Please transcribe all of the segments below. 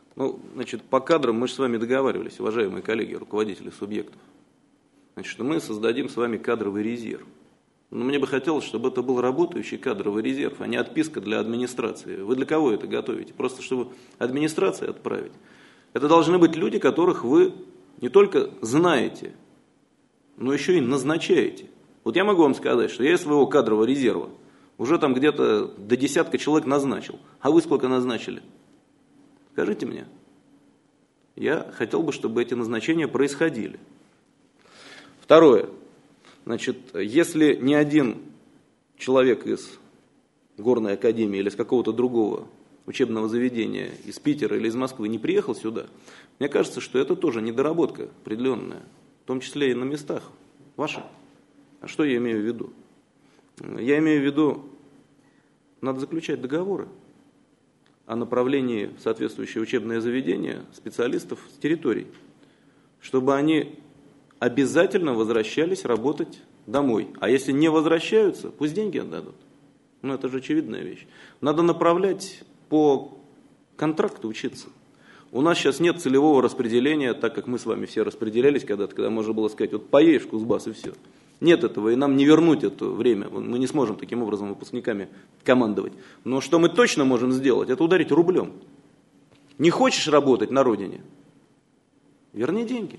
Значит, по кадрам мы же с вами договаривались, уважаемые коллеги, руководители субъектов. Значит, мы создадим с вами кадровый резерв. Но мне бы хотелось, чтобы это был работающий кадровый резерв, а не отписка для администрации. Вы для кого это готовите? Просто чтобы администрации отправить? Это должны быть люди, которых вы не только знаете, но еще и назначаете. Вот я могу вам сказать, что я из своего кадрового резерва уже там где-то до 10 человек назначил. А вы сколько назначили? Скажите мне. Я хотел бы, чтобы эти назначения происходили. Второе. Значит, если ни один человек из горной академии или из какого-то другого учебного заведения, из Питера или из Москвы не приехал сюда, мне кажется, что это тоже недоработка определенная, в том числе и на местах ваших. А что я имею в виду? Я имею в виду, надо заключать договоры о направлении в соответствующее учебное заведение специалистов с территорий, чтобы они обязательно возвращались работать домой. А если не возвращаются, пусть деньги отдадут. Это же очевидная вещь. Надо направлять по контракту учиться. У нас сейчас нет целевого распределения, так как мы с вами все распределялись когда-то, когда можно было сказать, вот поедешь в Кузбасс и все. Нет этого, и нам не вернуть это время. Мы не сможем таким образом выпускниками командовать. Но что мы точно можем сделать, это ударить рублем. Не хочешь работать на родине? Верни деньги.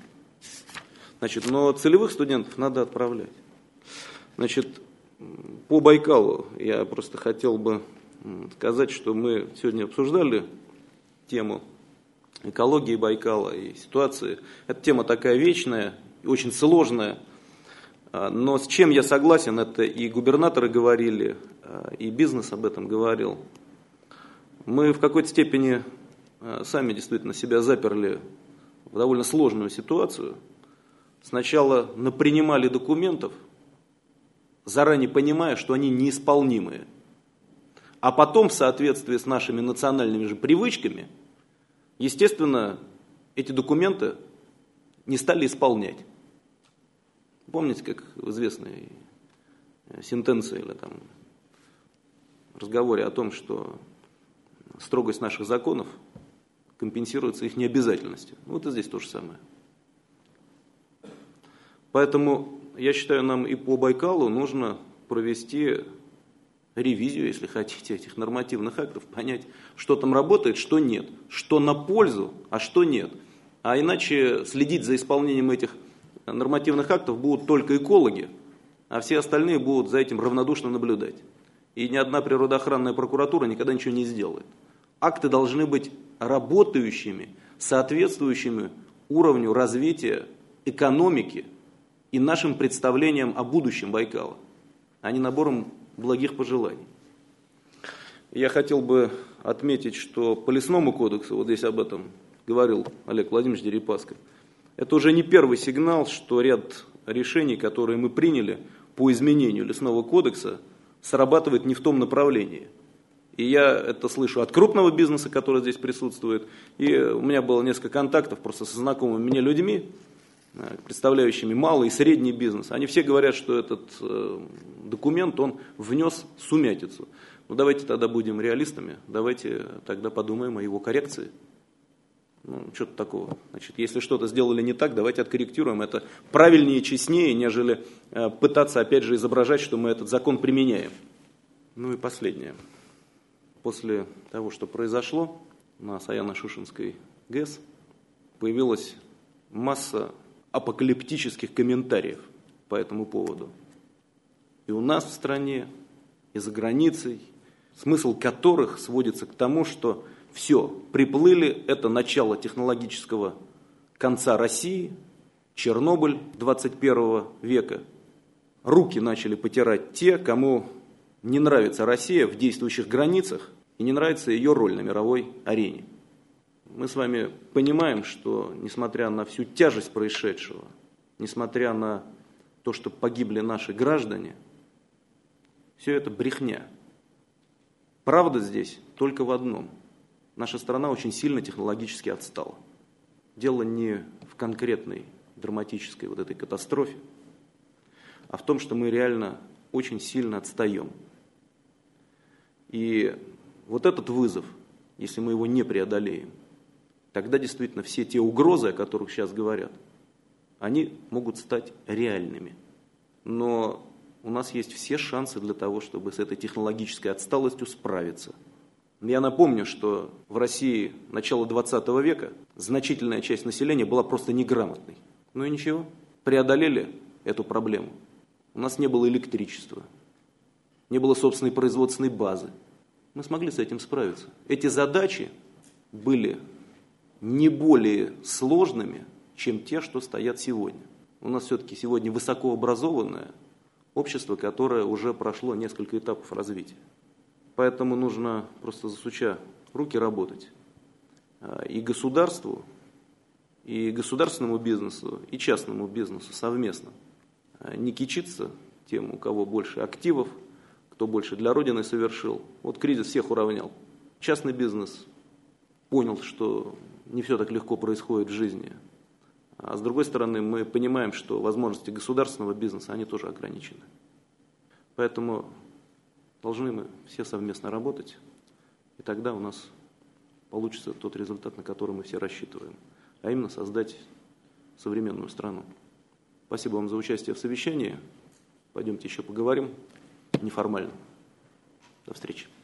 Значит, но целевых студентов надо отправлять. Значит, по Байкалу я просто хотел бы сказать, что мы сегодня обсуждали тему экологии Байкала и ситуации. Эта тема такая вечная и очень сложная. Но с чем я согласен, это и губернаторы говорили, и бизнес об этом говорил. Мы в какой-то степени сами действительно себя заперли в довольно сложную ситуацию. Сначала напринимали документов, заранее понимая, что они неисполнимые. А потом, в соответствии с нашими национальными же привычками, естественно, эти документы не стали исполнять. Помните, как в известной сентенции или там разговоре о том, что строгость наших законов компенсируется их необязательностью. Вот и здесь то же самое. Поэтому, я считаю, нам и по Байкалу нужно провести ревизию, если хотите, этих нормативных актов, понять, что там работает, что нет, что на пользу, а что нет. А иначе следить за исполнением этих нормативных актов будут только экологи, а все остальные будут за этим равнодушно наблюдать. И ни одна природоохранная прокуратура никогда ничего не сделает. Акты должны быть работающими, соответствующими уровню развития экономики и нашим представлениям о будущем Байкала, а не набором благих пожеланий. Я хотел бы отметить, что по лесному кодексу, вот здесь об этом говорил Олег Владимирович Дерипаска, это уже не первый сигнал, что ряд решений, которые мы приняли по изменению лесного кодекса, срабатывает не в том направлении. И я это слышу от крупного бизнеса, который здесь присутствует, и у меня было несколько контактов просто со знакомыми мне людьми, представляющими малый и средний бизнес. Они все говорят, что этот документ, он внес сумятицу. Давайте тогда будем реалистами, давайте тогда подумаем о его коррекции. Что-то такого. Значит, если что-то сделали не так, давайте откорректируем. Это правильнее и честнее, нежели пытаться опять же изображать, что мы этот закон применяем. И последнее. После того, что произошло на Саяно-Шушенской ГЭС, появилась масса апокалиптических комментариев по этому поводу. И у нас в стране, и за границей, смысл которых сводится к тому, что все, приплыли, это начало технологического конца России, Чернобыль 21 века. Руки начали потирать те, кому не нравится Россия в действующих границах и не нравится ее роль на мировой арене. Мы с вами понимаем, что несмотря на всю тяжесть происшедшего, несмотря на то, что погибли наши граждане, все это брехня. Правда здесь только в одном. Наша страна очень сильно технологически отстала. Дело не в конкретной драматической вот этой катастрофе, а в том, что мы реально очень сильно отстаем. И вот этот вызов, если мы его не преодолеем, тогда действительно все те угрозы, о которых сейчас говорят, они могут стать реальными. Но у нас есть все шансы для того, чтобы с этой технологической отсталостью справиться. Я напомню, что в России начала 20 века значительная часть населения была просто неграмотной. Ну и ничего, преодолели эту проблему. У нас не было электричества, не было собственной производственной базы. Мы смогли с этим справиться. Эти задачи были не более сложными, чем те, что стоят сегодня. У нас все-таки сегодня высокообразованное общество, которое уже прошло несколько этапов развития. Поэтому нужно просто засуча руки работать. И государству, и государственному бизнесу, и частному бизнесу совместно. Не кичиться тем, у кого больше активов, кто больше для Родины совершил. Вот кризис всех уравнял. Частный бизнес понял, что не все так легко происходит в жизни. А с другой стороны, мы понимаем, что возможности государственного бизнеса, они тоже ограничены. Поэтому должны мы все совместно работать, и тогда у нас получится тот результат, на который мы все рассчитываем, а именно создать современную страну. Спасибо вам за участие в совещании. Пойдемте еще поговорим неформально. До встречи.